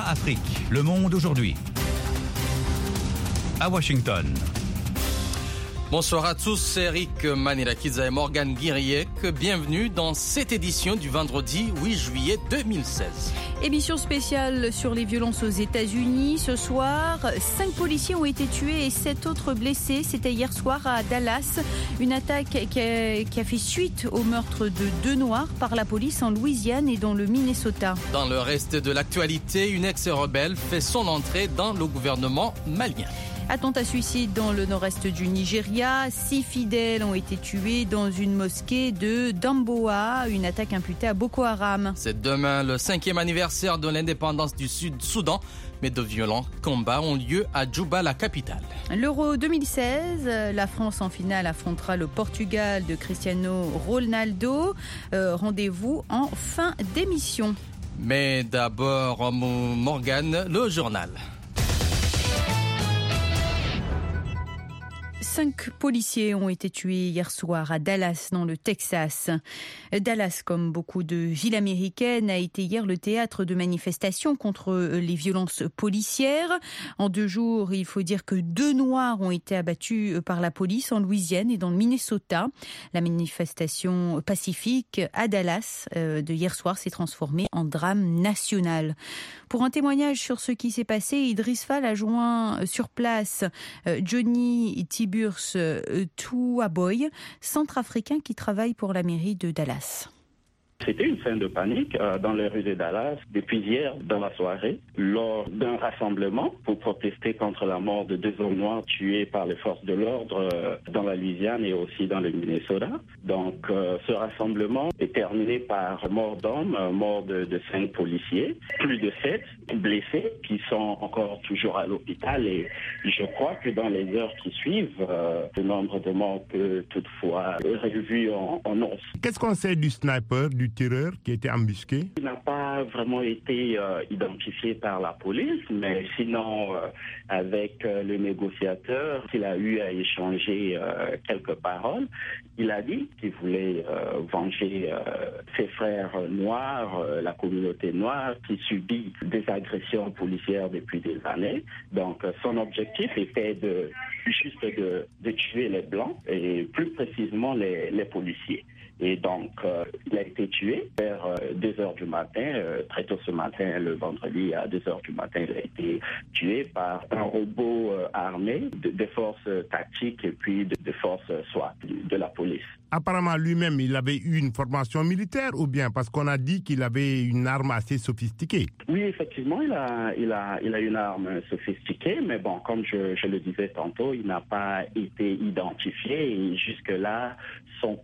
Afrique, le monde aujourd'hui. À Washington. Bonsoir à tous, c'est Eric Manirakiza et Morgan Guiriec. Bienvenue dans cette édition du vendredi 8 juillet 2016. Émission spéciale sur les violences aux États-Unis. Ce soir, 5 policiers ont été tués et 7 autres blessés. C'était hier soir à Dallas. Une attaque qui a fait suite au meurtre de 2 Noirs par la police en Louisiane et dans le Minnesota. Dans le reste de l'actualité, une ex-rebelle fait son entrée dans le gouvernement malien. Attentat suicide dans le nord-est du Nigeria. 6 fidèles ont été tués dans une mosquée de Damboa, une attaque imputée à Boko Haram. C'est demain le 5e anniversaire de l'indépendance du Sud-Soudan, mais de violents combats ont lieu à Djouba, la capitale. L'Euro 2016, la France en finale affrontera le Portugal de Cristiano Ronaldo. Rendez-vous en fin d'émission. Mais d'abord, Morgane, le journal. 5 policiers ont été tués hier soir à Dallas, dans le Texas. Dallas, comme beaucoup de villes américaines, a été hier le théâtre de manifestations contre les violences policières. En 2 jours, il faut dire que 2 Noirs ont été abattus par la police en Louisiane et dans le Minnesota. La manifestation pacifique à Dallas de hier soir s'est transformée en drame national. Pour un témoignage sur ce qui s'est passé, Idriss Fall a joint sur place Johnny Tiburce Touaboy, centrafricain qui travaille pour la mairie de Dallas. C'était une scène de panique dans les rues de Dallas depuis hier dans la soirée lors d'un rassemblement pour protester contre la mort de 2 hommes noirs tués par les forces de l'ordre dans la Louisiane et aussi dans le Minnesota. Donc ce rassemblement est terminé par mort d'hommes, mort de 5 policiers, plus de 7 blessés qui sont encore toujours à l'hôpital et je crois que dans les heures qui suivent, le nombre de morts peut toutefois revu en hausse. Qu'est-ce qu'on sait du sniper, du tireur qui était embusqué? Il n'a pas vraiment été identifié par la police, mais sinon, avec le négociateur, il a eu à échanger quelques paroles. Il a dit qu'il voulait venger ses frères noirs, la communauté noire qui subit des agressions policières depuis des années. Donc, son objectif était juste de tuer les Blancs et plus précisément les policiers. Et donc, il a été tué vers 2 heures du matin, très tôt ce matin, le vendredi à 2 heures du matin, il a été tué par un robot armé des forces tactiques et puis des forces SWAT de la police. Apparemment, lui-même, il avait eu une formation militaire ou bien parce qu'on a dit qu'il avait une arme assez sophistiquée? Oui, effectivement, il a une arme sophistiquée, mais bon, comme je le disais tantôt, il n'a pas été identifié et jusque-là, son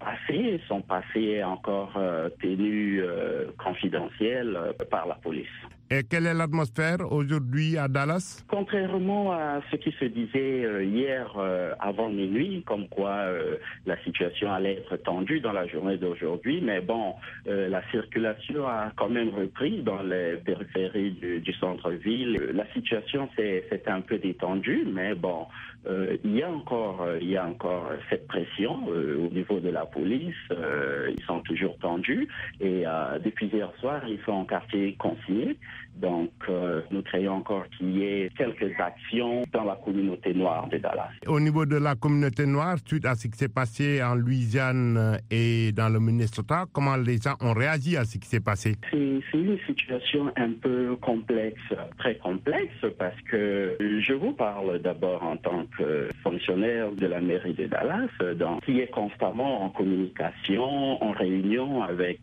passé est encore tenu confidentiel par la police. Et quelle est l'atmosphère aujourd'hui à Dallas? Contrairement à ce qui se disait hier avant minuit, comme quoi la situation allait être tendue dans la journée d'aujourd'hui, mais bon, la circulation a quand même repris dans les périphéries du centre-ville. La situation s'est un peu détendue, mais bon, il y a encore cette pression au niveau de la police. Ils sont toujours tendus et depuis hier soir, ils sont en quartier consigné. Donc, nous craignons encore qu'il y ait quelques actions dans la communauté noire de Dallas. Au niveau de la communauté noire, suite à ce qui s'est passé en Louisiane et dans le Minnesota, comment les gens ont réagi à ce qui s'est passé? C'est une situation un peu complexe, très complexe, parce que je vous parle d'abord en tant que fonctionnaire de la mairie de Dallas, donc, qui est constamment en communication, en réunion avec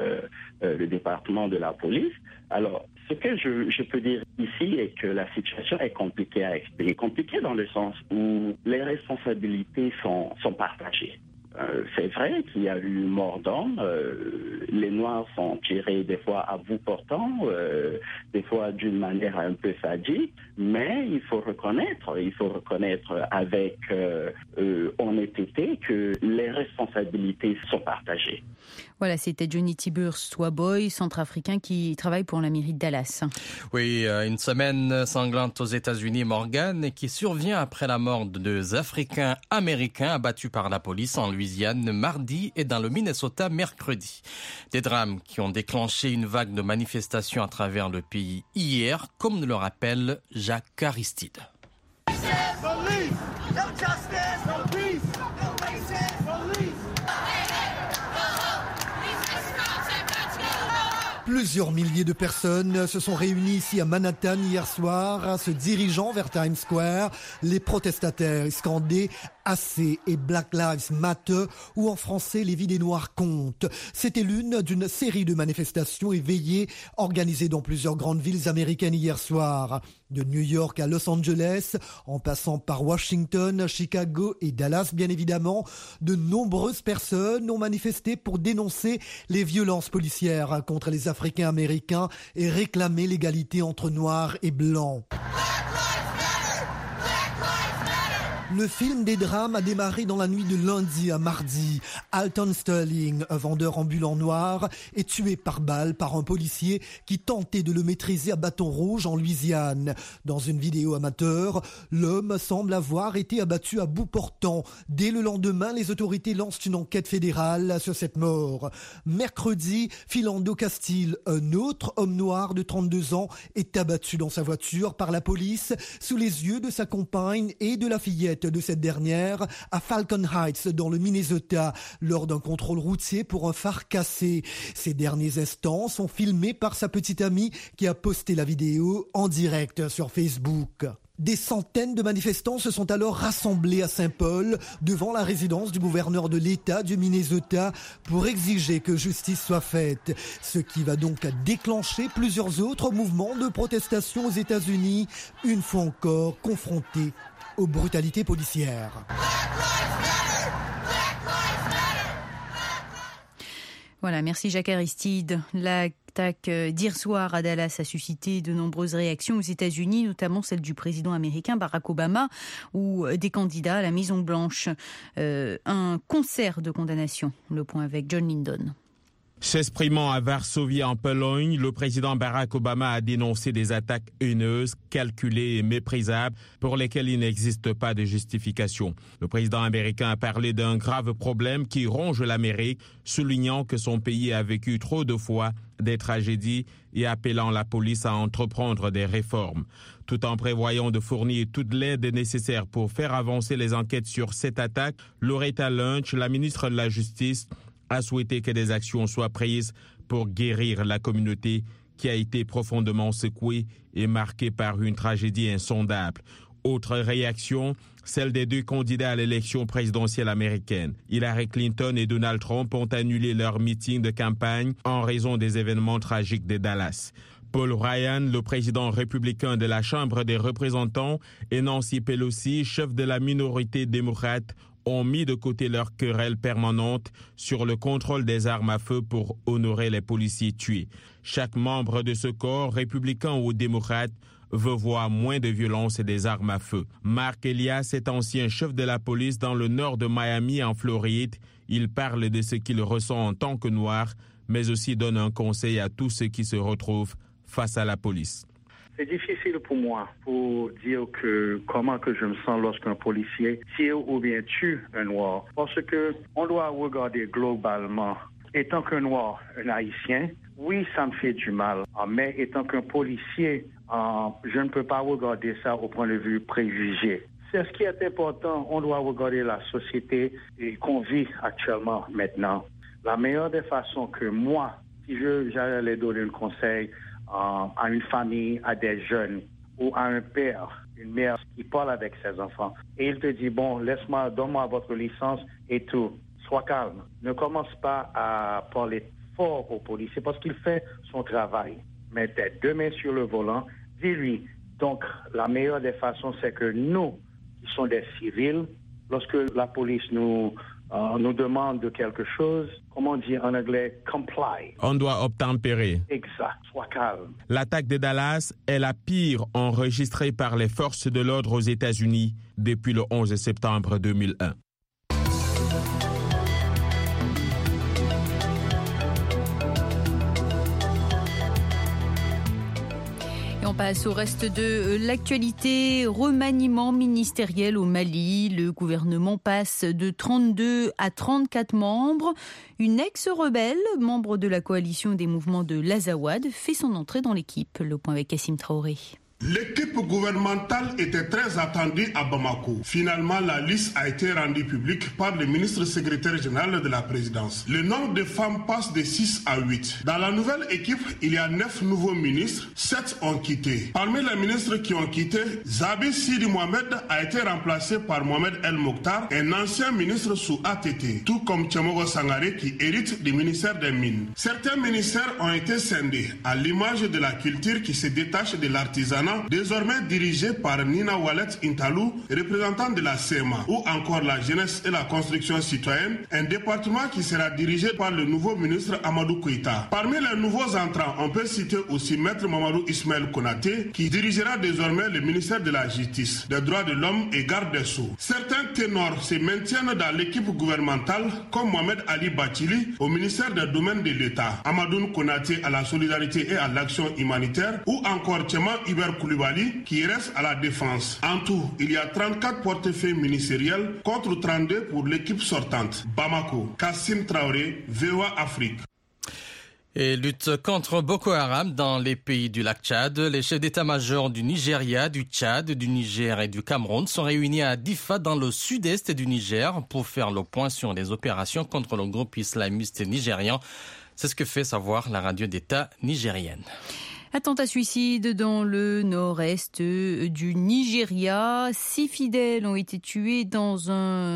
le département de la police. Alors, ce que je peux dire ici est que la situation est compliquée à expliquer. Compliquée dans le sens où les responsabilités sont partagées. C'est vrai qu'il y a eu mort d'homme, les Noirs sont tirés des fois à bout portant, des fois d'une manière un peu sadique, mais il faut reconnaître avec honnêteté que les responsabilités sont partagées. Voilà, c'était Johnny Tiburce Waboy, centrafricain qui travaille pour la mairie de Dallas. Oui, une semaine sanglante aux États-Unis, Morgan, qui survient après la mort de 2 Africains américains abattus par la police en Louisiane mardi et dans le Minnesota mercredi. Des drames qui ont déclenché une vague de manifestations à travers le pays hier, comme nous le rappelle Jacques Aristide. Plusieurs milliers de personnes se sont réunies ici à Manhattan hier soir, se dirigeant vers Times Square. Les protestataires scandaient AC et Black Lives Matter, ou en français les vies des Noirs comptent. C'était l'une d'une série de manifestations éveillées organisées dans plusieurs grandes villes américaines hier soir. De New York à Los Angeles, en passant par Washington, Chicago et Dallas bien évidemment, de nombreuses personnes ont manifesté pour dénoncer les violences policières contre les Africains américains et réclamer l'égalité entre Noirs et Blancs. Le film des drames a démarré dans la nuit de lundi à mardi. Alton Sterling, un vendeur ambulant noir, est tué par balle par un policier qui tentait de le maîtriser à bâton rouge en Louisiane. Dans une vidéo amateur, l'homme semble avoir été abattu à bout portant. Dès le lendemain, les autorités lancent une enquête fédérale sur cette mort. Mercredi, Philando Castile, un autre homme noir de 32 ans, est abattu dans sa voiture par la police sous les yeux de sa compagne et de la fillette de cette dernière à Falcon Heights dans le Minnesota lors d'un contrôle routier pour un phare cassé. Ces derniers instants sont filmés par sa petite amie qui a posté la vidéo en direct sur Facebook. Des centaines de manifestants se sont alors rassemblés à Saint-Paul devant la résidence du gouverneur de l'État du Minnesota pour exiger que justice soit faite. Ce qui va donc déclencher plusieurs autres mouvements de protestation aux États-Unis, une fois encore confrontés aux brutalités policières. Voilà, merci Jacques Aristide. L'attaque d'hier soir à Dallas a suscité de nombreuses réactions aux États-Unis, notamment celle du président américain Barack Obama ou des candidats à la Maison-Blanche. Un concert de condamnation. Le point avec John Lindon. S'exprimant à Varsovie en Pologne, le président Barack Obama a dénoncé des attaques haineuses, calculées et méprisables pour lesquelles il n'existe pas de justification. Le président américain a parlé d'un grave problème qui ronge l'Amérique, soulignant que son pays a vécu trop de fois des tragédies et appelant la police à entreprendre des réformes. Tout en prévoyant de fournir toute l'aide nécessaire pour faire avancer les enquêtes sur cette attaque, Loretta Lynch, la ministre de la Justice, a souhaité que des actions soient prises pour guérir la communauté qui a été profondément secouée et marquée par une tragédie insondable. Autre réaction, celle des 2 candidats à l'élection présidentielle américaine. Hillary Clinton et Donald Trump ont annulé leur meeting de campagne en raison des événements tragiques de Dallas. Paul Ryan, le président républicain de la Chambre des représentants, et Nancy Pelosi, chef de la minorité démocrate, ont mis de côté leur querelle permanente sur le contrôle des armes à feu pour honorer les policiers tués. Chaque membre de ce corps, républicain ou démocrate, veut voir moins de violence et des armes à feu. Mark Elias est ancien chef de la police dans le nord de Miami, en Floride. Il parle de ce qu'il ressent en tant que noir, mais aussi donne un conseil à tous ceux qui se retrouvent face à la police. C'est difficile pour moi pour dire comment que je me sens lorsqu'un policier tire ou bien tue un noir. Parce que on doit regarder globalement. Étant qu'un noir, un haïtien, oui, ça me fait du mal. Mais étant qu'un policier, je ne peux pas regarder ça au point de vue préjugé. C'est ce qui est important. On doit regarder la société qu'on vit actuellement maintenant. La meilleure des façons que moi, si j'allais donner un conseil à une famille, à des jeunes ou à un père, une mère qui parle avec ses enfants et il te dit, bon, donne-moi votre licence et tout. Sois calme. Ne commence pas à parler fort au policier parce qu'il fait son travail. Mets tes 2 mains sur le volant, dis-lui. Donc, la meilleure des façons, c'est que nous, qui sommes des civils, lorsque la police nous demande quelque chose, comment on dit en anglais, comply. On doit obtempérer. Exact, sois calme. L'attaque de Dallas est la pire enregistrée par les forces de l'ordre aux États-Unis depuis le 11 septembre 2001. Et on passe au reste de l'actualité. Remaniement ministériel au Mali. Le gouvernement passe de 32 à 34 membres. Une ex-rebelle, membre de la coalition des mouvements de l'Azawad, fait son entrée dans l'équipe. Le point avec Kassim Traoré. L'équipe gouvernementale était très attendue à Bamako. Finalement, la liste a été rendue publique par le ministre secrétaire général de la présidence. Le nombre de femmes passe de 6 à 8. Dans la nouvelle équipe, il y a 9 nouveaux ministres, 7 ont quitté. Parmi les ministres qui ont quitté, Zabi Sidi Mohamed a été remplacé par Mohamed El Mokhtar, un ancien ministre sous ATT, tout comme Tchamogo Sangaré qui hérite du ministère des Mines. Certains ministères ont été scindés, à l'image de la culture qui se détache de l'artisanat, désormais dirigé par Nina Wallet Intalou, représentant de la CEMA, ou encore la jeunesse et la construction citoyenne, un département qui sera dirigé par le nouveau ministre Amadou Koïta. Parmi les nouveaux entrants, on peut citer aussi Maître Mamadou Ismaël Konaté, qui dirigera désormais le ministère de la Justice, des Droits de l'Homme et Garde des Sceaux. Certains ténors se maintiennent dans l'équipe gouvernementale, comme Mohamed Ali Bachili au ministère des Domaines de l'État, Amadou Konaté à la solidarité et à l'action humanitaire, ou encore Tchema Iber Koulibaly qui reste à la défense. En tout, il y a 34 portefeuilles ministériels contre 32 pour l'équipe sortante. Bamako, Kassim Traoré, VOA Afrique. Et lutte contre Boko Haram dans les pays du lac Tchad. Les chefs d'état-major du Nigeria, du Tchad, du Niger et du Cameroun sont réunis à Difa dans le sud-est du Niger pour faire le point sur les opérations contre le groupe islamiste nigérian. C'est ce que fait savoir la radio d'État nigérienne. Attentat suicide dans le nord-est du Nigeria. 6 fidèles ont été tués dans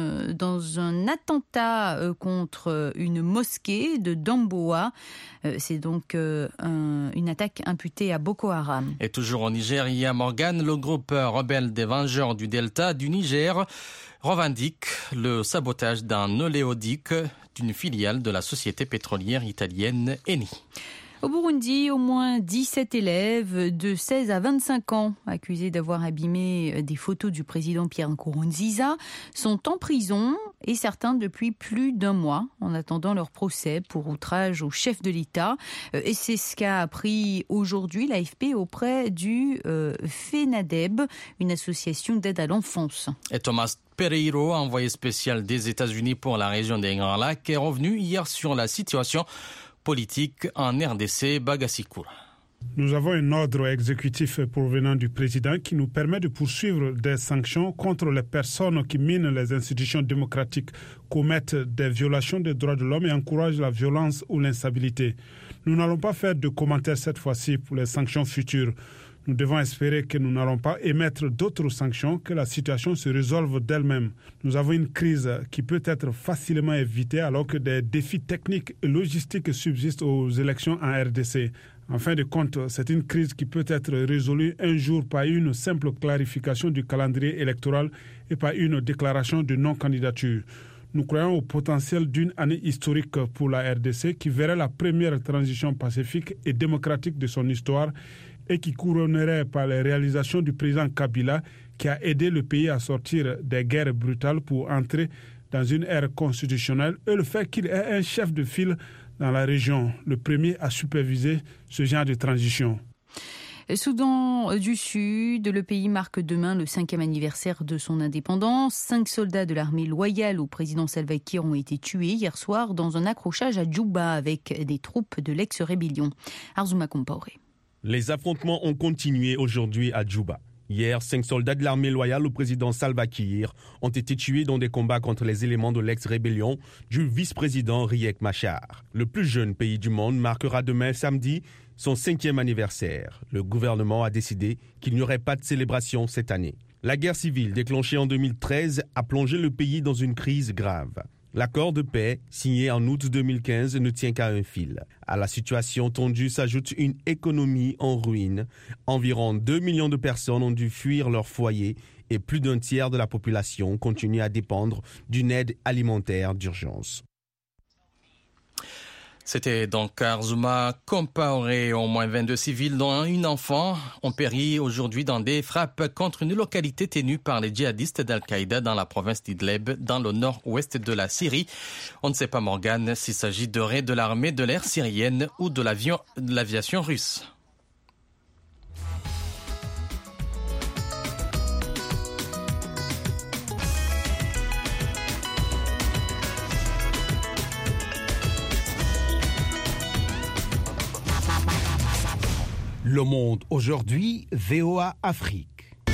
un attentat contre une mosquée de Damboa. C'est donc une attaque imputée à Boko Haram. Et toujours au Nigeria, Morgane, le groupe rebelle des Vengeurs du Delta du Niger revendique le sabotage d'un oléoduc d'une filiale de la société pétrolière italienne Eni. Au Burundi, au moins 17 élèves de 16 à 25 ans accusés d'avoir abîmé des photos du président Pierre Nkurunziza sont en prison et certains depuis plus d'un mois en attendant leur procès pour outrage au chef de l'État. Et c'est ce qu'a appris aujourd'hui l'AFP auprès du FENADEB, une association d'aide à l'enfance. Et Thomas Pereiro, envoyé spécial des États-Unis pour la région des Grands Lacs, est revenu hier sur la situation politique en RDC. Bagasikoura. Nous avons un ordre exécutif provenant du président qui nous permet de poursuivre des sanctions contre les personnes qui minent les institutions démocratiques, commettent des violations des droits de l'homme et encouragent la violence ou l'instabilité. Nous n'allons pas faire de commentaires cette fois-ci pour les sanctions futures. Nous devons espérer que nous n'allons pas émettre d'autres sanctions, que la situation se résolve d'elle-même. Nous avons une crise qui peut être facilement évitée alors que des défis techniques et logistiques subsistent aux élections en RDC. En fin de compte, c'est une crise qui peut être résolue un jour par une simple clarification du calendrier électoral et par une déclaration de non-candidature. Nous croyons au potentiel d'une année historique pour la RDC qui verrait la première transition pacifique et démocratique de son histoire et qui couronnerait par les réalisations du président Kabila qui a aidé le pays à sortir des guerres brutales pour entrer dans une ère constitutionnelle et le fait qu'il ait un chef de file dans la région, le premier à superviser ce genre de transition. Soudan du Sud, le pays marque demain le 5e anniversaire de son indépendance. 5 soldats de l'armée loyale au président Salva Kiir ont été tués hier soir dans un accrochage à Djouba avec des troupes de l'ex-rébellion. Arzouma Compaoré. Les affrontements ont continué aujourd'hui à Djouba. Hier, 5 soldats de l'armée loyale au président Salva Kiir ont été tués dans des combats contre les éléments de l'ex-rébellion du vice-président Riek Machar. Le plus jeune pays du monde marquera demain samedi son 5e anniversaire. Le gouvernement a décidé qu'il n'y aurait pas de célébration cette année. La guerre civile déclenchée en 2013 a plongé le pays dans une crise grave. L'accord de paix, signé en août 2015, ne tient qu'à un fil. À la situation tendue s'ajoute une économie en ruine. Environ 2 millions de personnes ont dû fuir leur foyer et plus d'un tiers de la population continue à dépendre d'une aide alimentaire d'urgence. C'était donc Arzouma Compaoré. Au moins 22 civils, dont un enfant, ont péri aujourd'hui dans des frappes contre une localité tenue par les djihadistes d'Al-Qaïda dans la province d'Idleb, dans le nord-ouest de la Syrie. On ne sait pas, Morgane, s'il s'agit de raids de l'armée de l'air syrienne ou de l'aviation russe. Le Monde aujourd'hui, VOA Afrique.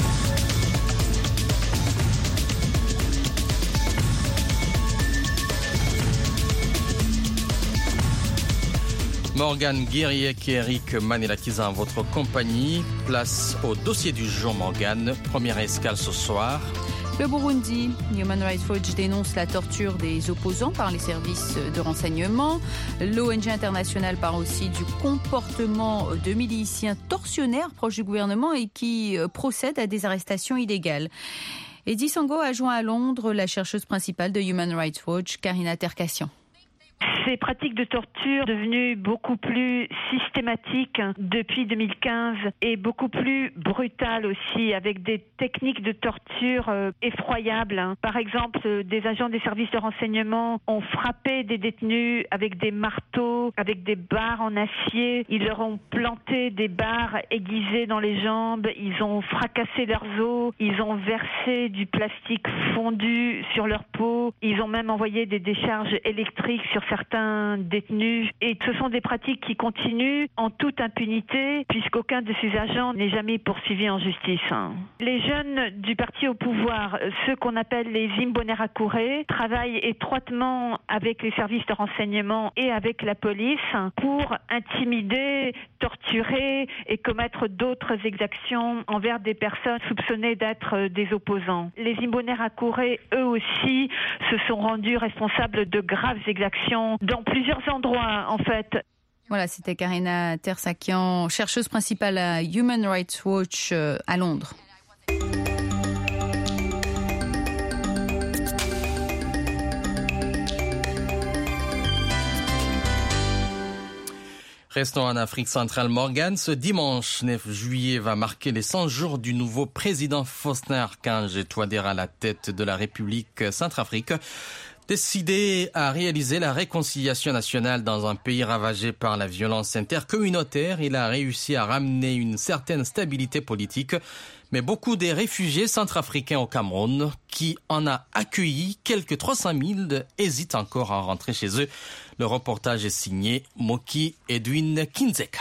Morgane Guiriec et Eric Manelakiza en votre compagnie. Place au dossier du jour, Morgane. Première escale ce soir. Le Burundi, Human Rights Watch dénonce la torture des opposants par les services de renseignement. L'ONG internationale parle aussi du comportement de miliciens tortionnaires proches du gouvernement et qui procèdent à des arrestations illégales. Eddy Sango a joint à Londres la chercheuse principale de Human Rights Watch, Karina Terkassian. Ces pratiques de torture devenues beaucoup plus systématiques depuis 2015 et beaucoup plus brutales aussi, avec des techniques de torture effroyables. Par exemple, des agents des services de renseignement ont frappé des détenus avec des marteaux, avec des barres en acier. Ils leur ont planté des barres aiguisées dans les jambes. Ils ont fracassé leurs os. Ils ont versé du plastique fondu sur leur peau. Ils ont même envoyé des décharges électriques sur certains détenus. Et ce sont des pratiques qui continuent en toute impunité, puisqu'aucun de ces agents n'est jamais poursuivi en justice. Les jeunes du parti au pouvoir, ceux qu'on appelle les Imbonerakure, travaillent étroitement avec les services de renseignement et avec la police pour intimider, torturer et commettre d'autres exactions envers des personnes soupçonnées d'être des opposants. Les Imbonerakure, eux aussi, se sont rendus responsables de graves exactions dans plusieurs endroits, en fait. Voilà, c'était Karina Terkassian, chercheuse principale à Human Rights Watch à Londres. Restons en Afrique centrale, Morgane. Ce dimanche 9 juillet va marquer les 100 jours du nouveau président Faustin Archange Touadéra à la tête de la République Centrafrique. Décidé à réaliser la réconciliation nationale dans un pays ravagé par la violence intercommunautaire, il a réussi à ramener une certaine stabilité politique. Mais beaucoup des réfugiés centrafricains au Cameroun, qui en a accueilli quelques 300 000, hésitent encore à rentrer chez eux. Le reportage est signé Moki Edwin Kinzeka.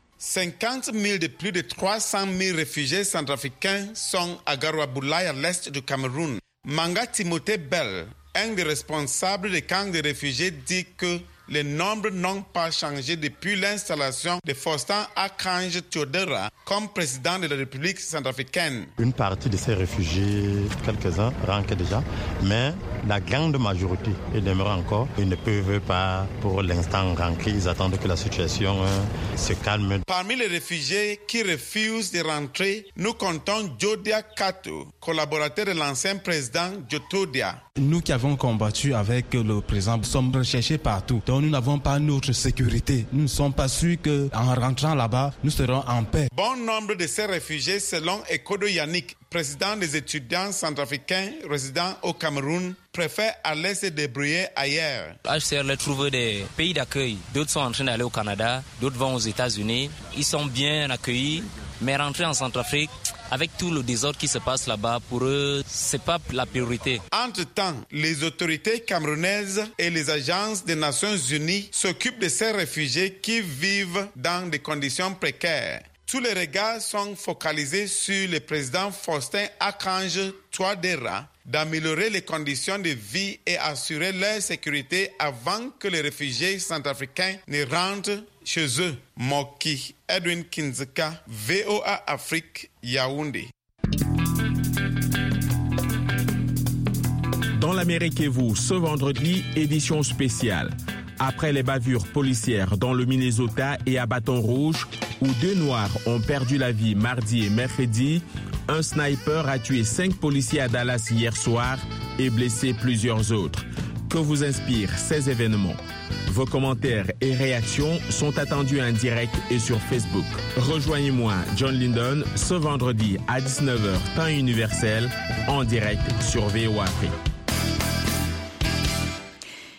50 000 de plus de 300 000 réfugiés centrafricains sont à Garoua-Boulaye, à l'est du Cameroun. Manga Timothée Bell, un des responsables des camps de réfugiés, dit que les nombres n'ont pas changé depuis l'installation de Faustin Archange Touadéra comme président de la République centrafricaine. Une partie de ces réfugiés, quelques-uns, rentrent déjà, mais la grande majorité, ils demeurent encore. Ils ne peuvent pas, pour l'instant, rentrer. Ils attendent que la situation se calme. Parmi les réfugiés qui refusent de rentrer, nous comptons Jodia Kato, collaborateur de l'ancien président Jotodia. Nous qui avons combattu avec le président sommes recherchés partout. Donc nous n'avons pas notre sécurité. Nous ne sommes pas sûrs qu'en rentrant là-bas, nous serons en paix. Bon nombre de ces réfugiés, selon Ekodo Yannick, président des étudiants centrafricains résidant au Cameroun, préfèrent aller se débrouiller ailleurs. HCR les trouve des pays d'accueil. D'autres sont en train d'aller au Canada, d'autres vont aux États-Unis. Ils sont bien accueillis, mais rentrer en Centrafrique, avec tout le désordre qui se passe là-bas, pour eux, c'est pas la priorité. Entre-temps, les autorités camerounaises et les agences des Nations Unies s'occupent de ces réfugiés qui vivent dans des conditions précaires. Tous les regards sont focalisés sur le président Faustin Archange Touadéra d'améliorer les conditions de vie et assurer leur sécurité avant que les réfugiés centrafricains ne rentrent chez eux. Moki Edwin Kinzeka, VOA Afrique, Yaoundé. Dans l'Amérique et vous, ce vendredi, édition spéciale. Après les bavures policières dans le Minnesota et à Bâton Rouge, où 2 Noirs ont perdu la vie mardi et mercredi, un sniper a tué 5 policiers à Dallas hier soir et blessé plusieurs autres. Que vous inspirent ces événements? Vos commentaires et réactions sont attendus en direct et sur Facebook. Rejoignez-moi, John Lindon, ce vendredi à 19h, temps universel, en direct sur VOA Afrique. Le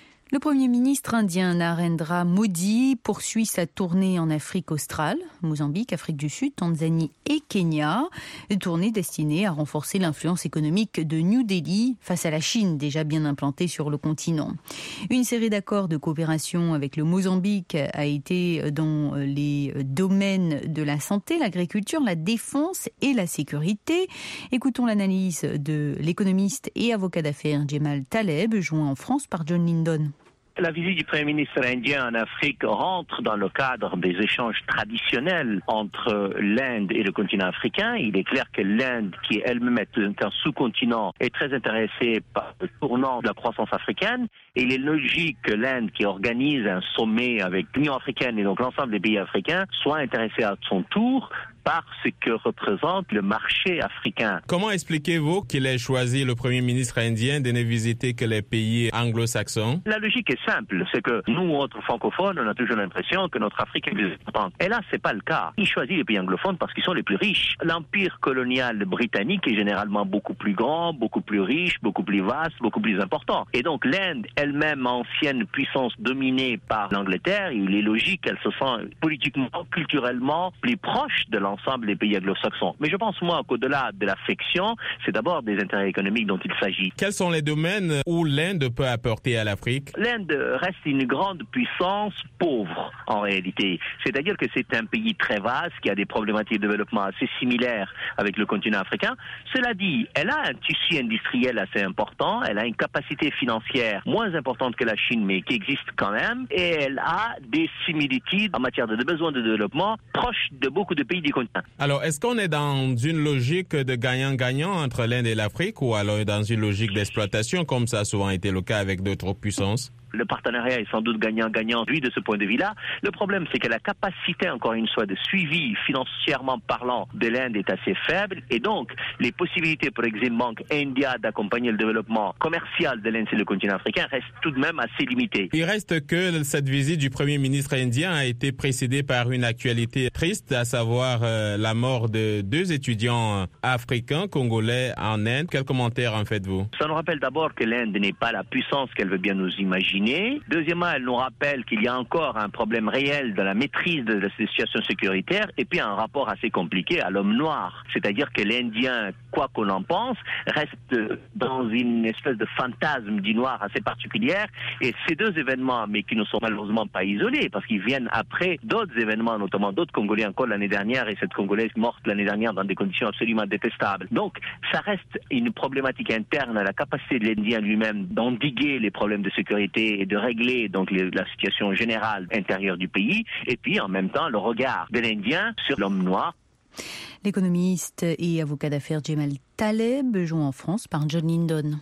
Premier ministre indien Narendra Modi poursuit sa tournée en Afrique australe, Mozambique, Afrique du Sud, Tanzanie et Kenya. Une tournée destinée à renforcer l'influence économique de New Delhi face à la Chine, déjà bien implantée sur le continent. Une série d'accords de coopération avec le Mozambique a été dans les domaines de la santé, l'agriculture, la défense et la sécurité. Écoutons l'analyse de l'économiste et avocat d'affaires Jemal Taleb, joint en France par John Lindon. La visite du Premier ministre indien en Afrique rentre dans le cadre des échanges traditionnels entre l'Inde et le continent africain. Il est clair que l'Inde, qui elle-même est un sous-continent, est très intéressée par le tournant de la croissance africaine. Et il est logique que l'Inde, qui organise un sommet avec l'Union africaine et donc l'ensemble des pays africains, soit intéressée à son tour par ce que représente le marché africain. Comment expliquez-vous qu'il ait choisi le Premier ministre indien de ne visiter que les pays anglo-saxons? La logique est simple, c'est que nous, autres francophones, on a toujours l'impression que notre Afrique est plus importante. Et là, c'est pas le cas. Il choisit les pays anglophones parce qu'ils sont les plus riches. L'empire colonial britannique est généralement beaucoup plus grand, beaucoup plus riche, beaucoup plus vaste, beaucoup plus important. Et donc l'Inde, elle-même ancienne puissance dominée par l'Angleterre, il est logique qu'elle se sent politiquement, culturellement plus proche de l'ensemble des pays anglo-saxons. Mais je pense, moi, qu'au-delà de l'affection, c'est d'abord des intérêts économiques dont il s'agit. Quels sont les domaines où l'Inde peut apporter à l'Afrique? L'Inde reste une grande puissance pauvre, en réalité. C'est-à-dire que c'est un pays très vaste, qui a des problématiques de développement assez similaires avec le continent africain. Cela dit, elle a un tissu industriel assez important, elle a une capacité financière moins importante que la Chine, mais qui existe quand même, et elle a des similitudes en matière de besoins de développement proches de beaucoup de pays du continent. Alors, est-ce qu'on est dans une logique de gagnant-gagnant entre l'Inde et l'Afrique, ou alors dans une logique d'exploitation, comme ça a souvent été le cas avec d'autres puissances? Le partenariat est sans doute gagnant-gagnant, lui, de ce point de vue-là. Le problème, c'est que la capacité, encore une fois, de suivi financièrement parlant de l'Inde est assez faible. Et donc, les possibilités pour Exim Bank India d'accompagner le développement commercial de l'Inde sur le continent africain restent tout de même assez limitées. Il reste que cette visite du Premier ministre indien a été précédée par une actualité triste, à savoir la mort de 2 étudiants africains, congolais, en Inde. Quel commentaire en faites-vous? Ça nous rappelle d'abord que l'Inde n'est pas la puissance qu'elle veut bien nous imaginer. Deuxièmement, elle nous rappelle qu'il y a encore un problème réel de la maîtrise de la situation sécuritaire et puis un rapport assez compliqué à l'homme noir. C'est-à-dire que l'Indien, quoi qu'on en pense, reste dans une espèce de fantasme du noir assez particulière. Et ces 2 événements, mais qui ne sont malheureusement pas isolés, parce qu'ils viennent après d'autres événements, notamment d'autres Congolais encore l'année dernière, et cette Congolaise morte l'année dernière dans des conditions absolument détestables. Donc, ça reste une problématique interne à la capacité de l'Indien lui-même d'endiguer les problèmes de sécurité et de régler donc la situation générale intérieure du pays, et puis en même temps le regard de l'Indien sur l'homme noir. L'économiste et avocat d'affaires Jemal Taleb, joint en France par John Lindon.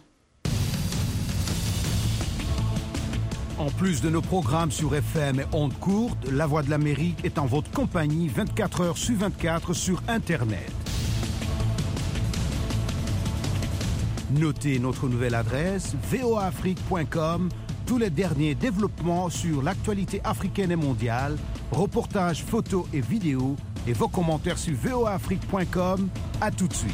En plus de nos programmes sur FM et ondes courtes, La Voix de l'Amérique est en votre compagnie 24 heures sur 24 sur Internet. Notez notre nouvelle adresse voaafrique.com. Tous les derniers développements sur l'actualité africaine et mondiale, reportages, photos et vidéos, et vos commentaires sur voaafrique.com. À tout de suite.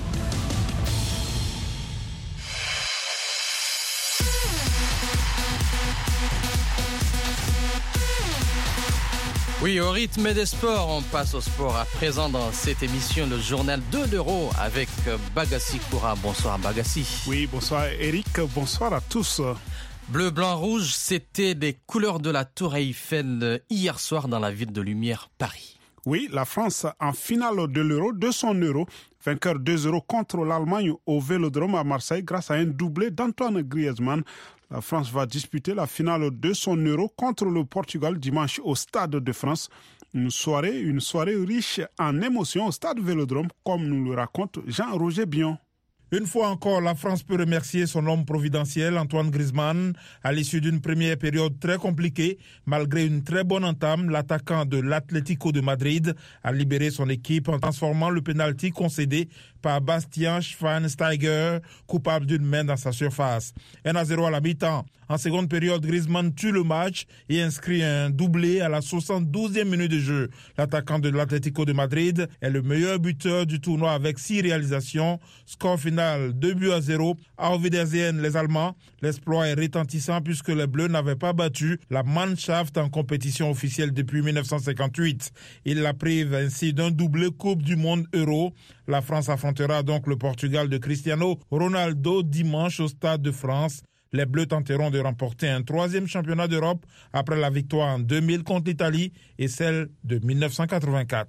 Oui, au rythme des sports, on passe au sport à présent dans cette émission, le journal de l'Euro avec Bagassi Koura. Bonsoir Bagassi. Oui, bonsoir Eric, bonsoir à tous. Bleu, blanc, rouge, c'était les couleurs de la Tour Eiffel hier soir dans la ville de Lumière, Paris. Oui, la France en finale de l'Euro, de son Euro, vainqueur 2-0 contre l'Allemagne au Vélodrome à Marseille grâce à un doublé d'Antoine Griezmann. La France va disputer la finale de son Euro contre le Portugal dimanche au Stade de France. Une soirée riche en émotions au Stade Vélodrome, comme nous le raconte Jean-Roger Bion. Une fois encore, la France peut remercier son homme providentiel, Antoine Griezmann. À l'issue d'une première période très compliquée, malgré une très bonne entame, l'attaquant de l'Atlético de Madrid a libéré son équipe en transformant le pénalty concédé par Bastian Schweinsteiger, coupable d'une main dans sa surface. 1-0 à la mi-temps. En seconde période, Griezmann tue le match et inscrit un doublé à la 72e minute de jeu. L'attaquant de l'Atlético de Madrid est le meilleur buteur du tournoi avec 6 réalisations. Score final 2-0. Auf Wiedersehen les Allemands. L'exploit est retentissant puisque les Bleus n'avaient pas battu la Mannschaft en compétition officielle depuis 1958. Ils la privent ainsi d'un doublé Coupe du Monde Euro. La France affrontera donc le Portugal de Cristiano Ronaldo dimanche au Stade de France. Les Bleus tenteront de remporter un 3e championnat d'Europe après la victoire en 2000 contre l'Italie et celle de 1984.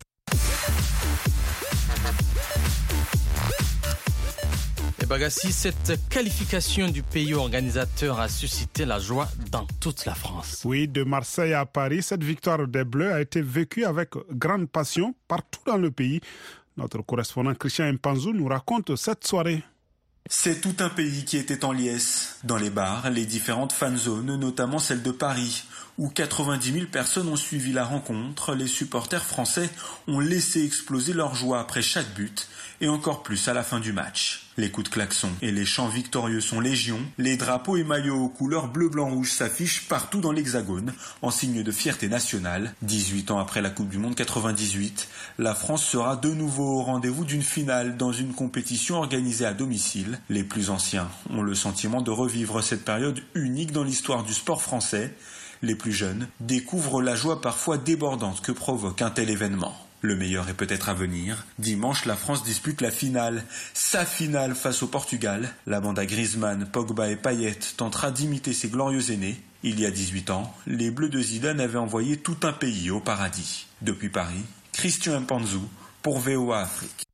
Et Bagassi, cette qualification du pays organisateur a suscité la joie dans toute la France. Oui, de Marseille à Paris, cette victoire des Bleus a été vécue avec grande passion partout dans le pays. Notre correspondant Christian Mpanzou nous raconte cette soirée. C'est tout un pays qui était en liesse. Dans les bars, les différentes fan zones, notamment celle de Paris, où 90 000 personnes ont suivi la rencontre, les supporters français ont laissé exploser leur joie après chaque but et encore plus à la fin du match. Les coups de klaxon et les chants victorieux sont légion, les drapeaux et maillots aux couleurs bleu, blanc, rouge s'affichent partout dans l'Hexagone en signe de fierté nationale. 18 ans après la Coupe du Monde 98, la France sera de nouveau au rendez-vous d'une finale dans une compétition organisée à domicile. Les plus anciens ont le sentiment de revivre cette période unique dans l'histoire du sport français. Les plus jeunes découvrent la joie parfois débordante que provoque un tel événement. Le meilleur est peut-être à venir. Dimanche, la France dispute la finale. Sa finale face au Portugal. La bande à Griezmann, Pogba et Payet tentera d'imiter ses glorieux aînés. Il y a 18 ans, les Bleus de Zidane avaient envoyé tout un pays au paradis. Depuis Paris, Christian Mpanzou pour VOA Afrique.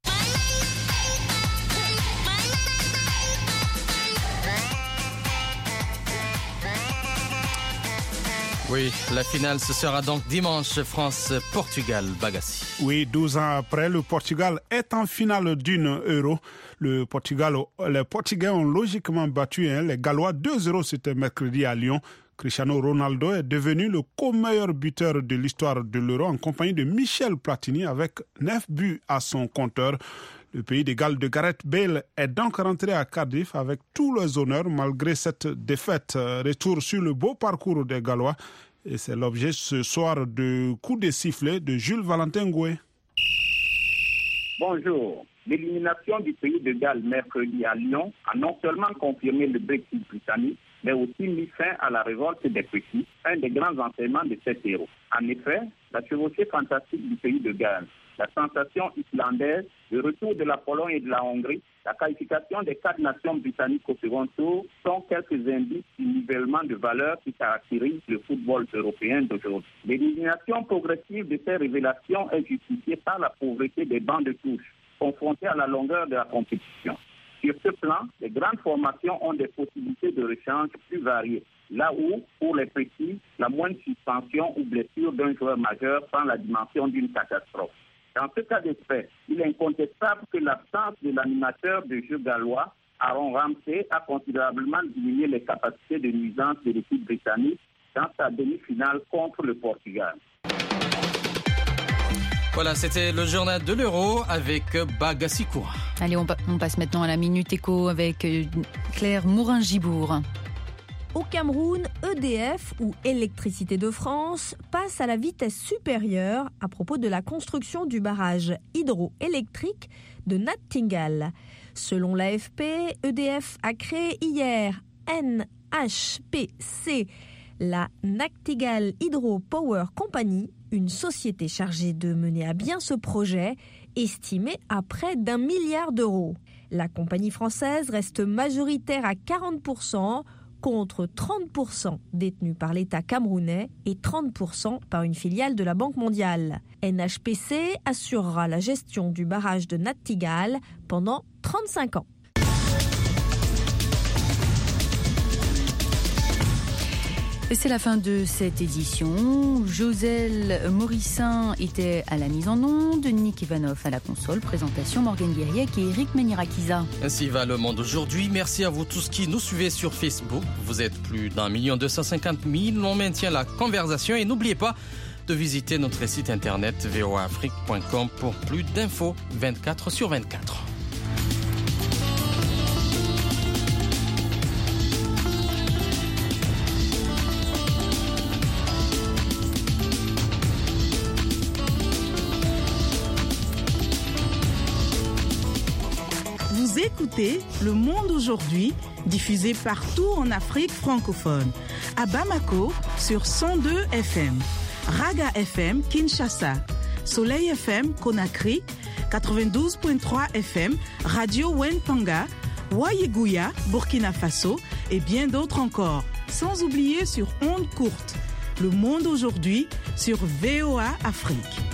Oui, la finale, ce sera donc dimanche, France-Portugal, Bagassi. Oui, 12 ans après, le Portugal est en finale d'une Euro. Les Portugais ont logiquement battu les Gallois 2-0, c'était mercredi à Lyon. Cristiano Ronaldo est devenu le co-meilleur buteur de l'histoire de l'Euro en compagnie de Michel Platini avec 9 buts à son compteur. Le pays de Galles de Gareth Bale est donc rentré à Cardiff avec tous les honneurs malgré cette défaite. Retour sur le beau parcours des Gallois. Et c'est l'objet ce soir de coup de sifflet de Jules Valentin Goué. Bonjour. L'élimination du pays de Galles mercredi à Lyon a non seulement confirmé le Brexit britannique, mais aussi mis fin à la révolte des petits, un des grands enseignements de cet héros. En effet, la chevauchée fantastique du pays de Galles, la sensation islandaise, le retour de la Pologne et de la Hongrie, la qualification des 4 nations britanniques au second tour sont quelques indices du nivellement de valeurs qui caractérisent le football européen d'aujourd'hui. L'élimination progressive de ces révélations est justifiée par la pauvreté des bancs de touche, confrontés à la longueur de la compétition. Sur ce plan, les grandes formations ont des possibilités de rechange plus variées, là où, pour les petits, la moindre suspension ou blessure d'un joueur majeur prend la dimension d'une catastrophe. Dans ce cas d'espèce, il est incontestable que l'absence de l'animateur de jeu gallois, Aaron Ramsey, a considérablement diminué les capacités de nuisance de l'équipe britannique dans sa demi-finale contre le Portugal. Voilà, c'était le journal de l'Euro avec Bagassi Koura. Allez, on passe maintenant à la Minute Éco avec Claire Mourin-Gibourg. Au Cameroun, EDF ou Électricité de France passe à la vitesse supérieure à propos de la construction du barrage hydroélectrique de Nattingal. Selon l'AFP, EDF a créé hier NHPC, la Nachtigal Hydro Power Company, une société chargée de mener à bien ce projet, estimé à près d'1 milliard d'euros. La compagnie française reste majoritaire à 40%, contre 30% détenus par l'État camerounais et 30% par une filiale de la Banque mondiale. NHPC assurera la gestion du barrage de Nattigal pendant 35 ans. Et c'est la fin de cette édition. Joselle Morissin était à la mise en onde, Nick Ivanov à la console, présentation Morgane Guerriec et Eric Menirakiza. Ainsi va le monde aujourd'hui. Merci à vous tous qui nous suivez sur Facebook. Vous êtes plus d'1 250 000. On maintient la conversation et n'oubliez pas de visiter notre site internet voaafrique.com pour plus d'infos 24/24. Vous écoutez Le Monde aujourd'hui, diffusé partout en Afrique francophone. À Bamako, sur 102 FM. Raga FM, Kinshasa. Soleil FM, Conakry. 92.3 FM, Radio Wentanga. Wayeguya, Burkina Faso. Et bien d'autres encore. Sans oublier sur ondes courtes. Le Monde aujourd'hui, sur VOA Afrique.